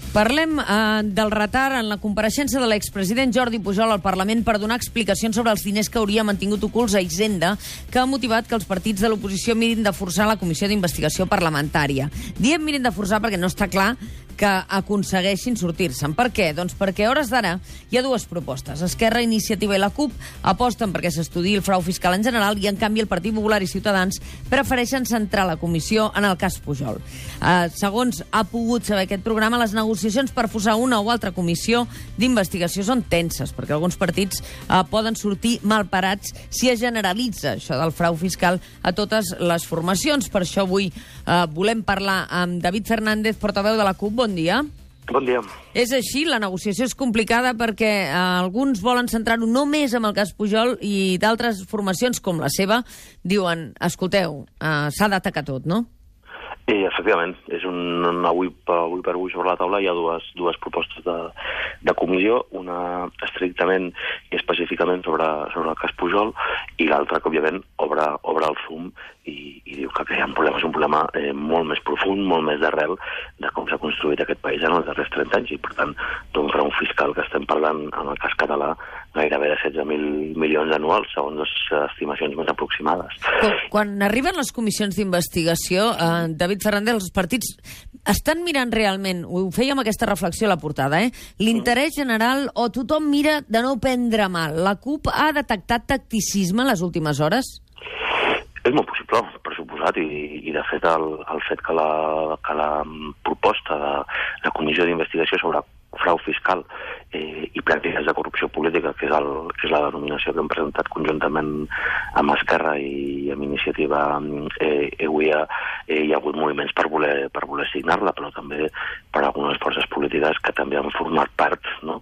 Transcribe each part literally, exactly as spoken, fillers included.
Parlem eh, del retard en la compareixença de l'expresident Jordi Pujol al Parlament per donar explicacions sobre els diners que hauria mantingut ocults a Hisenda, que ha motivat que els partits de l'oposició mirin de forçar la comissió d'investigació parlamentària. Diem mirin de forçar perquè no està clar que aconsegueixin sortir-se'n. Per què? Doncs perquè a hores d'ara hi ha dues propostes. Esquerra, Iniciativa i la CUP aposten perquè s'estudiï el frau fiscal en general i, en canvi, el Partit Popular i Ciutadans prefereixen centrar la comissió en el cas Pujol. Eh, segons ha pogut saber aquest programa, les negociacions per posar una o altra comissió d'investigació són tenses, perquè alguns partits eh, poden sortir malparats si es generalitza això del frau fiscal a totes les formacions. Per això avui eh, volem parlar amb David Fernández, portaveu de la CUP. Bon dia. Bon dia. És així, la negociació és complicada perquè eh, alguns volen centrar-ho només amb el cas Pujol i d'altres formacions, com la seva, diuen, escolteu, eh, s'ha d'atacar tot, no? I, efectivament, és un, un avui, avui per avui sobre la taula hi ha dues, dues propostes de, de comissió, una estrictament i específicament sobre, sobre el cas Pujol i l'altra que, òbviament, obre, obre el fum i, i diu que hi ha un problema, és un problema eh, molt més profund, molt més d'arrel de com s'ha construït aquest país en els darrers trenta anys i, per tant, d'un frau fiscal que estem parlant en el cas català gairebé de setze mil milions anuals, segons les estimacions més aproximades. Quan, quan arriben les comissions d'investigació, eh, David Fernández, els partits estan mirant realment, ho fèiem aquesta reflexió a la portada, eh? L'interès general o tothom mira de no prendre mal? La CUP ha detectat tacticisme en les últimes hores? És molt possible, per suposat, i, i de fet el, el fet que la, que la proposta de la comissió d'investigació sobre frau fiscal eh, i pràctiques de corrupció política, que és, el, que és la denominació que hem presentat conjuntament amb Esquerra i amb Iniciativa eh, avui ha, eh, hi ha hagut moviments per voler, per voler signar-la, però també per algunes forces polítiques que també han format part, no?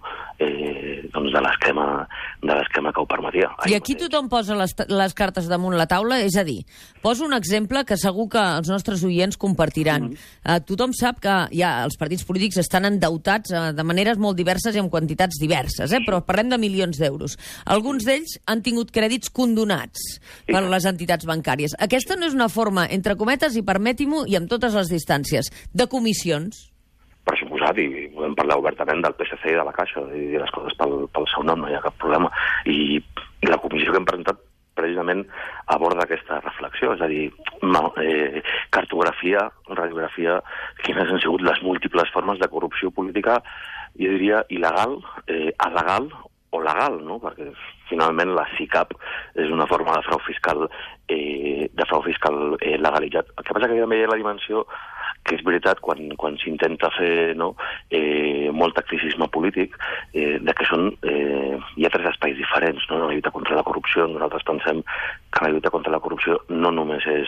eh, doncs de l'esquema de l'esquema que ho permetia. I aquí tothom posa les, les cartes damunt la taula, és a dir, poso un exemple que segur que els nostres oients compartiran. Mm-hmm. eh, tothom sap que ja els partits polítics estan endeutats eh, de maneres molt diverses i amb quantitats diverses, eh? Però parlem de milions d'euros. Alguns d'ells han tingut crèdits condonats per les entitats bancàries. Aquesta no és una forma, entre cometes, i permeti-m'ho, i amb totes les distàncies, de comissions? Per suposat, i podem parlar obertament del P S C i de la Caixa, i dir les coses pel, pel seu nom, no hi ha cap problema. I, i la comissió que hem presentat precisament aborda aquesta reflexió, és a dir, no, eh, cartografia, radiografia, quines han sigut les múltiples formes de corrupció política, jo diria il·legal, eh, alegal o legal, no? Perquè finalment la C I C A P és una forma de frau fiscal, eh, de frau fiscal eh, legalitzat. El que passa que també hi ha la dimensió que és veritat, quan, quan s'intenta fer no, eh, molt tacticisme polític, eh, de que són, eh, hi ha tres espais diferents, no? La lluita contra la corrupció. Nosaltres pensem que la lluita contra la corrupció no només és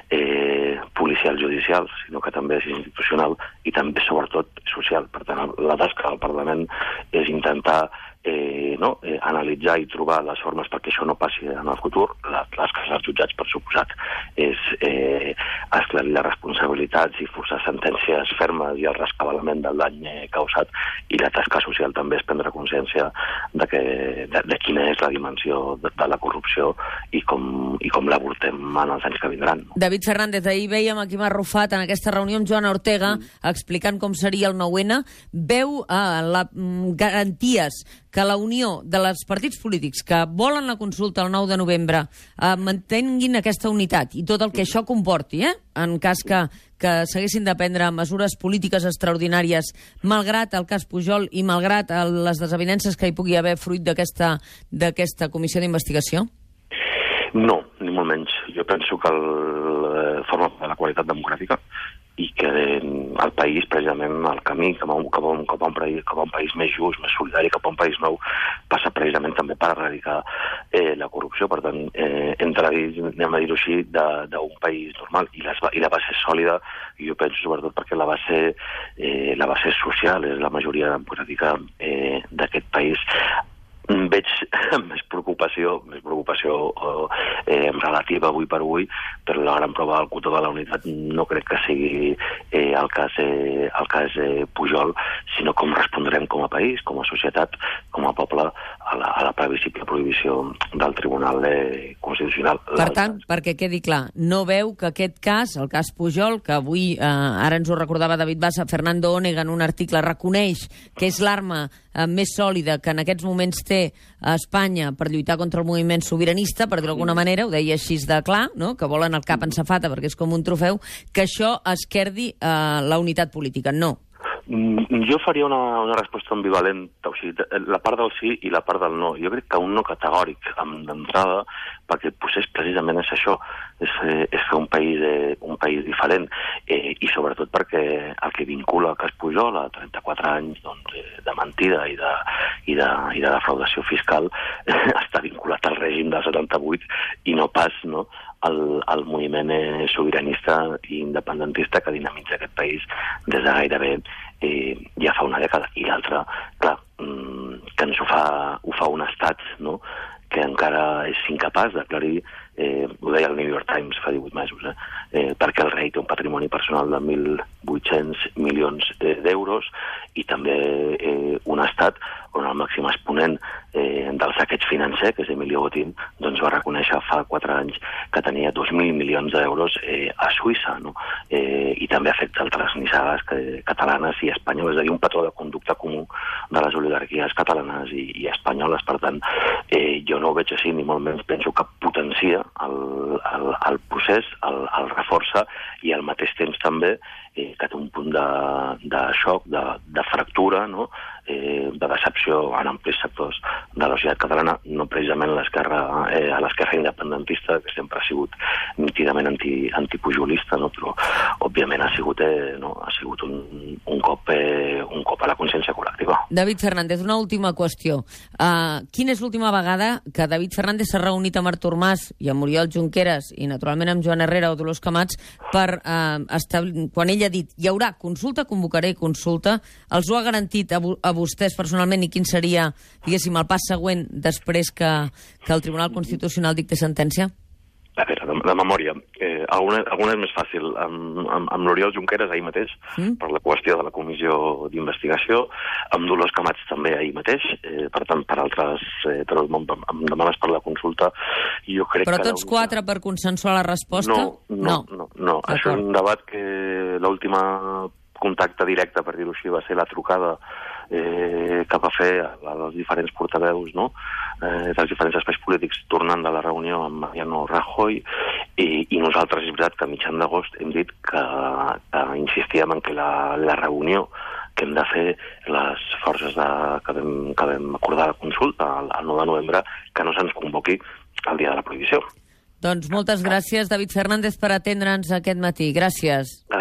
eh, policial-judicial, sinó que també és institucional i també, sobretot, social. Per tant, la tasca del Parlament és intentar Eh, no? eh, analitzar i trobar les formes perquè això no passi en el futur. La tasca dels jutjats, per suposat, és eh, esclarir les responsabilitats i forçar sentències fermes i el rescabalament del dany eh, causat, i la tasca social també és prendre consciència de, que, de, de quina és la dimensió de, de la corrupció i com, i com l'avortem en els anys que vindran. David Fernández, ahir veiem aquí m'ha arrufat en aquesta reunió amb Joana Ortega mm. explicant com seria el nou ene. Veu eh, la, mm, garanties que la unió de les partits polítics que volen la consulta el nou de novembre eh, mantenguin aquesta unitat i tot el que això comporti, eh? En cas que, que s'haguessin de prendre mesures polítiques extraordinàries malgrat el cas Pujol i malgrat el, les desavinences que hi pugui haver fruit d'aquesta d'aquesta comissió d'investigació? No, ni molt menys. Jo penso que el, forma part de la qualitat democràtica i que el país, precisament, el camí cap a un, cap a un, cap a un, país, cap a un país més just, més solidari, cap a un país nou, passa precisament també per erradicar eh, la corrupció. Per tant, eh, entre dins, anem a dir-ho així, d'un país normal. I, les, I la base sòlida, jo penso sobretot perquè la base, eh, la base social és la majoria democràtica eh, d'aquest país, veig més preocupació, més preocupació eh, relativa avui per avui, però la gran prova del cotó de la unitat no crec que sigui eh, el cas, eh, el cas eh, Pujol, sinó com respondrem com a país, com a societat, com a poble, a la, a la previsible prohibició del Tribunal eh, Constitucional. Per tant, perquè quedi clar, no veu que aquest cas, el cas Pujol, que avui, eh, ara ens ho recordava David Bassa, Fernando Onega en un article reconeix que és l'arma eh, més sòlida que en aquests moments té a Espanya per lluitar contra el moviment sobiranista, per dir-ho d'alguna manera, ho deia així de clar, no? Que volen el cap en safata perquè és com un trofeu, que això esquerdi eh, la unitat política. No. Jo faria una, una resposta ambivalent, o sigui, la part del sí i la part del no. Jo crec que un no categòric d'entrada, perquè el procés precisament és això, és, és fer un país, eh, un país diferent, eh, i sobretot perquè el que vincula el cas Pujol a trenta-quatre anys doncs, eh, de mentida i de, i de, i de defraudació fiscal eh, està vinculat al règim del setanta-vuit i no pas, no?, el, el moviment eh, sobiranista i independentista que dinamitza aquest país des de gairebé eh, ja fa una dècada. I l'altre, clar, mm, que ens ho fa, ho fa un estat, no?, que encara és incapaç d'aclarir, eh, ho deia el New York Times fa divuit mesos, eh, eh, perquè el rei té un patrimoni personal de mil vuit-cents milions eh, d'euros i també eh, un estat on el màxim exponent eh, del saqueig financer, que és Emilio Botín, doncs va reconèixer fa quatre anys que tenia dos mil milions d'euros eh, a Suïssa, no? Eh, i també afecta altres nissagues que, catalanes i espanyoles, és a dir, un patró de conducta comú de les oligarquies catalanes i, i espanyoles. Per tant, eh, jo no ho veig així, ni molt menys penso que potencia el, el, el procés, el, el reforça i al mateix temps també eh, que té un punt de, de xoc, de, de fractura, no?, eh, de decepció en amplis sectors de la societat catalana, no precisament l'esquerra, eh, a l'esquerra independentista, que sempre ha sigut nítidament anti, antipujolista, no?, però òbviament ha sigut, eh, no? ha sigut un, un, cop, eh, un cop a la consciència col·lectiva. David Fernández, una última qüestió. Uh, quina és l'última vegada que David Fernández s'ha reunit amb Artur Mas i amb Oriol Junqueras i naturalment amb Joan Herrera o Dolors Camats per uh, establir, quan ell ha dit hi haurà consulta, convocaré consulta, els ho ha garantit a, a vostès personalment i quin seria, diguéssim, el pas següent després que, que el Tribunal Constitucional dicti sentència? A veure, de, de memòria, eh, alguna, alguna és més fàcil. Amb, amb, amb l'Oriol Junqueras ahir mateix, mm. per la qüestió de la comissió d'investigació, amb Dolors Camats també ahir mateix, eh, per tant, per altres, eh, però em, em demanes per la consulta, jo crec però que... Però tots quatre per consensuar la resposta? No, no, no. no, no. Això és un debat que l'última contacte directe, per dir-ho així, va ser la trucada eh, que va fer als diferents portaveus, no?, eh, dels diferents espais polítics tornant de la reunió amb Mariano Rajoy, i, i nosaltres és veritat que a mitjan d'agost hem dit que, que insistíem en que la, la reunió que hem de fer les forces de, que, vam, que vam acordar la consulta el, el nou de novembre, que no se'ns convoqui el dia de la prohibició. Doncs moltes gràcies, David Fernández, per atendre'ns aquest matí. Gràcies.